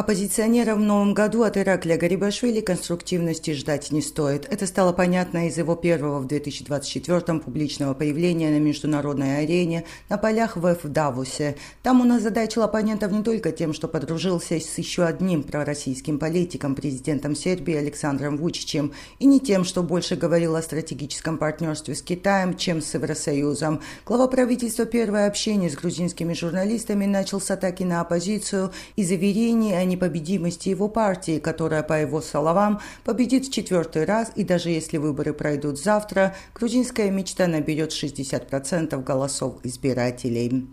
Оппозиционеров в новом году от Иракля Гарибашвили конструктивности ждать не стоит. Это стало понятно из его первого в 2024-м публичного появления на международной арене на полях ВЭФ в Давосе. Там он озадачил оппонентов не только тем, что подружился с еще одним пророссийским политиком, президентом Сербии Александром Вучичем, и не тем, что больше говорил о стратегическом партнерстве с Китаем, чем с Евросоюзом. Глава правительства первое общение с грузинскими журналистами начал с атаки на оппозицию и заверений о непобедимости его партии, которая, по его словам, победит в 4-й раз, и даже если выборы пройдут завтра, грузинская мечта наберет 60% голосов избирателей.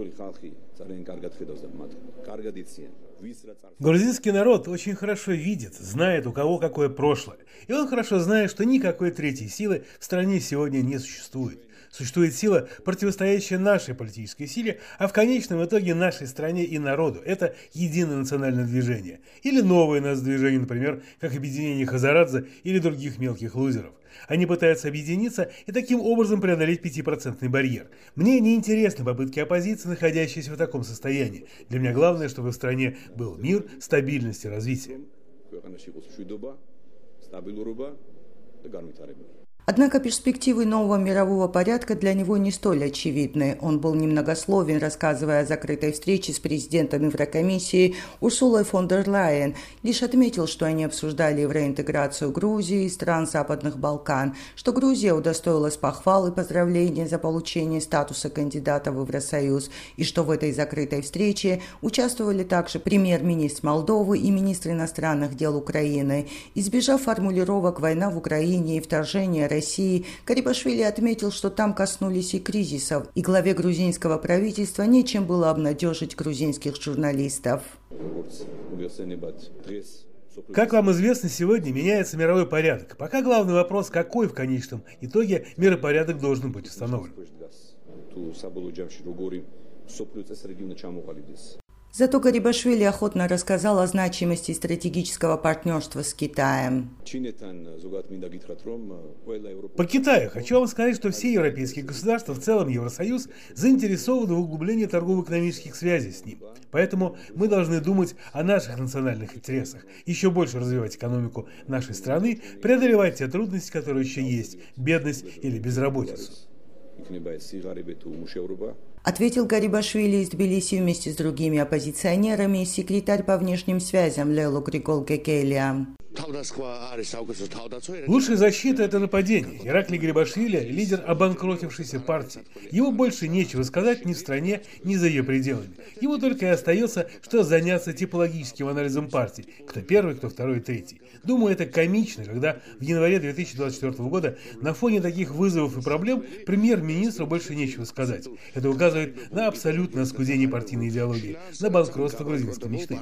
Грузинский народ очень хорошо видит, знает, у кого какое прошлое. И он хорошо знает, что никакой третьей силы в стране сегодня не существует. Существует сила, противостоящая нашей политической силе, а в конечном итоге нашей стране и народу. Это единое национальное движение. Или новое нацдвижение, например, как объединение Хазарадзе или других мелких лузеров. Они пытаются объединиться и таким образом преодолеть 5% барьер. Мне не интересны попытки оппозиции, находящейся в таком состоянии. Для меня главное, чтобы в стране был мир, стабильность и развитие. Однако перспективы нового мирового порядка для него не столь очевидны. Он был немногословен, рассказывая о закрытой встрече с президентом Еврокомиссии Урсулой фон дер Лайен. Лишь отметил, что они обсуждали евроинтеграцию Грузии и стран Западных Балкан, что Грузия удостоилась похвал и поздравления за получение статуса кандидата в Евросоюз, и что в этой закрытой встрече участвовали также премьер-министр Молдовы и министр иностранных дел Украины. Избежав формулировок «война в Украине» и «вторжение России», Гарибашвили отметил, что там коснулись и кризисов, и главе грузинского правительства нечем было обнадежить грузинских журналистов. Как вам известно, сегодня меняется мировой порядок. Пока главный вопрос, какой в конечном итоге миропорядок должен быть установлен. Зато Гарибашвили охотно рассказал о значимости стратегического партнерства с Китаем. По Китаю хочу вам сказать, что все европейские государства, в целом Евросоюз, заинтересованы в углублении торгово-экономических связей с ним. Поэтому мы должны думать о наших национальных интересах, еще больше развивать экономику нашей страны, преодолевать те трудности, которые еще есть, бедность или безработицу. Ответил Гарибашвили из Тбилиси вместе с другими оппозиционерами секретарь по внешним связям Лелу Григол-Гекелия. Лучшая защита – это нападение. Иракли Гарибашвили – лидер обанкротившейся партии. Его больше нечего сказать ни в стране, ни за ее пределами. Ему только и остается, что заняться типологическим анализом партий. Кто первый, кто второй, третий. Думаю, это комично, когда в январе 2024 года на фоне таких вызовов и проблем премьер-министру больше нечего сказать. Это указывает на абсолютное оскудение партийной идеологии, на банкротство грузинской мечты.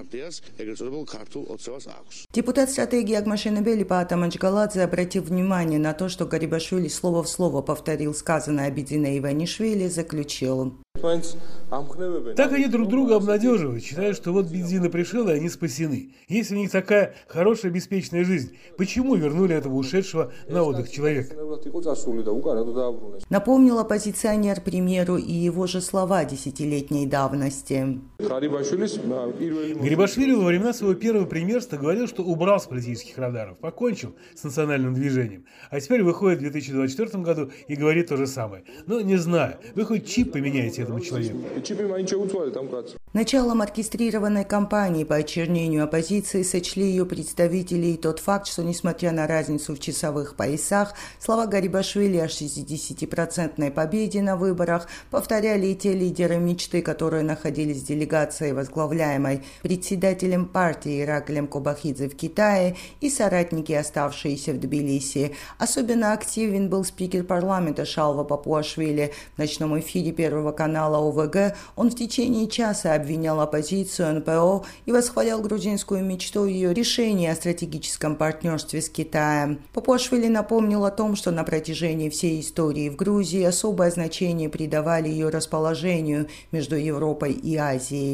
Депутат стратегии Агмашенебели Паата Манчгаладзе обратил внимание на то, что Гарибашвили слово в слово повторил сказанное о Бедзине Иванишвили, заключил. Так они друг друга обнадеживают, считают, что вот Бедзина пришел, и они спасены. Если у них такая хорошая, беспечная жизнь, почему вернули этого ушедшего на отдых человека? Напомнил оппозиционер премьеру и его же слова десятилетней давности. Гарибашвили во времена своего первого премьерства говорил, что убрал с политических радаров, покончил с национальным движением. А теперь выходит в 2024 году и говорит то же самое. Но не знаю, вы хоть чип поменяете этому человеку. Началом оркестрированной кампании по очернению оппозиции сочли ее представители и тот факт, что, несмотря на разницу в часовых поясах, слова Гарибашвили о 60% победе на выборах повторяли и те лидеры мечты, которые находились в делегации, возглавляемой председателем партии Ираклием Кобахидзе в Китае, и соратники, оставшиеся в Тбилиси. Особенно активен был спикер парламента Шалва Папуашвили. В ночном эфире Первого канала ОВГ он в течение часа обвинял оппозицию, НПО и восхвалял грузинскую мечту и ее решение о стратегическом партнерстве с Китаем. Папуашвили напомнил о том, что на протяжении всей истории в Грузии особое значение придавали ее расположению между Европой и Азией.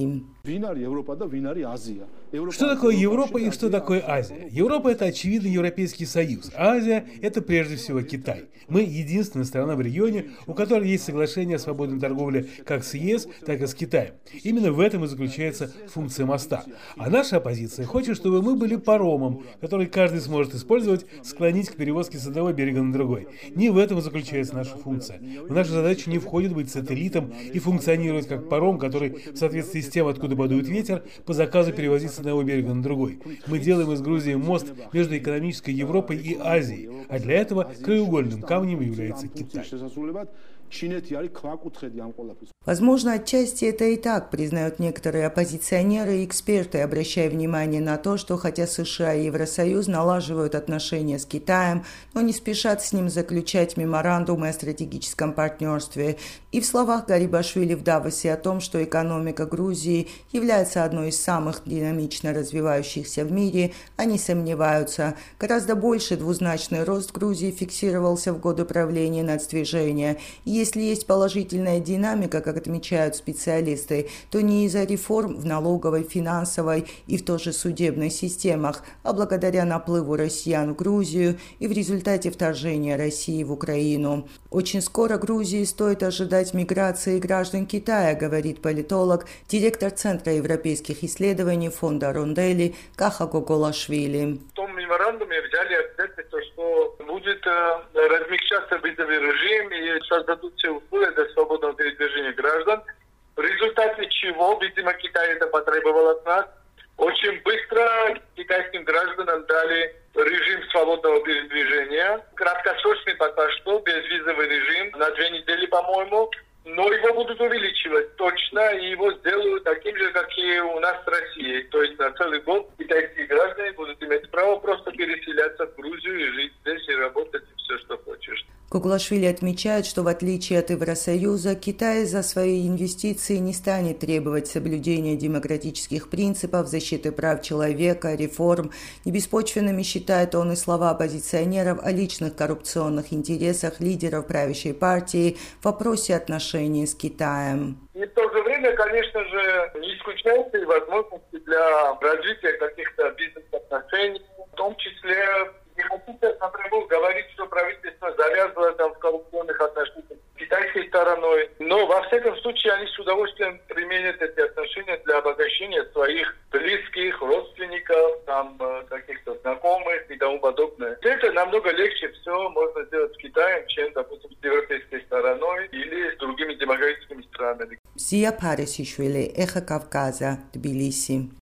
Что такое Европа и что такое Азия? Европа – это очевидно Европейский Союз, а Азия – это прежде всего Китай. Мы единственная страна в регионе, у которой есть соглашение о свободной торговле как с ЕС, так и с Китаем. Именно в этом и заключается функция моста. А наша оппозиция хочет, чтобы мы были паромом, который каждый сможет использовать, склонить к перевозке с одного берега на другой. Не в этом и заключается наша функция. В нашу задачу не входит быть сателлитом и функционировать как паром, который в соответствии с тем, откуда подует ветер, по заказу перевозить с одного берега на другой. Мы делаем из Грузии мост между экономической Европой и Азией, а для этого краеугольным камнем является Китай. Возможно, отчасти это и так, признают некоторые оппозиционеры и эксперты, обращая внимание на то, что хотя США и Евросоюз налаживают отношения с Китаем, но не спешат с ним заключать меморандумы о стратегическом партнерстве. И в словах Гарибашвили в Давосе о том, что экономика Грузии является одной из самых динамично развивающихся в мире, они сомневаются. Гораздо больше двузначный рост Грузии фиксировался в годы правления нацдвижения. Если есть положительная динамика, как отмечают специалисты, то не из-за реформ в налоговой, финансовой и в той же судебной системах, а благодаря наплыву россиян в Грузию и в результате вторжения России в Украину. Очень скоро Грузии стоит ожидать миграции граждан Китая, говорит политолог, директор Центра европейских исследований фонда Ронделли Каха Гоголашвили. В том меморандуме взяли обязательство, что будет размягчаться визовый режим и создадут все условия для свободного передвижения граждан, в результате чего, видимо, Китай это потребовал от нас, очень быстро китайским гражданам дали режим свободного передвижения. Краткосрочный пока что, безвизовый режим, на 2 недели, по-моему. Но его будут увеличивать точно, и его сделают таким же, как и у нас в России. То есть на целый год китайские граждане будут иметь право просто переселяться в Грузию и жить здесь, и работать, и все, что хочешь. Гоголашвили отмечает, что в отличие от Евросоюза, Китай за свои инвестиции не станет требовать соблюдения демократических принципов, защиты прав человека, реформ. Небеспочвенными считает он и слова оппозиционеров о личных коррупционных интересах лидеров правящей партии в вопросе отношений с Китаем. И в то же время, конечно же, не исключаются и возможности для развития каких-то бизнес-отношений, в том числе не хотите напрямую говорить, что правительство завязывало там в коррупционных отношениях с китайской стороной. Но, во всяком случае, они с удовольствием применят эти отношения для обогащения своих близких, родственников, там, каких-то знакомых и тому подобное. Это намного легче все можно сделать с Китаем, чем, допустим, с европейской стороной или с другими демократическими странами. Зия Парисишвили, Эхо Кавказа, Тбилиси.